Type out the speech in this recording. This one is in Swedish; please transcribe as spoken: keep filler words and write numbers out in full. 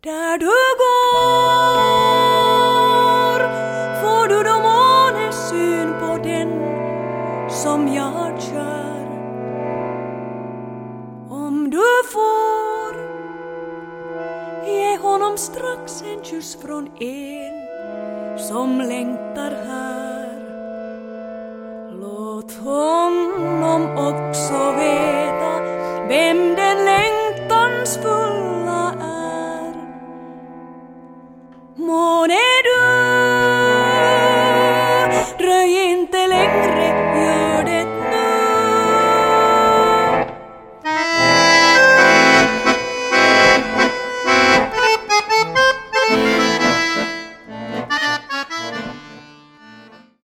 Där du går får du då måne syn på den som jag kör. Om du får ge honom strax en kyss från en som längtar här. Låt honom också veta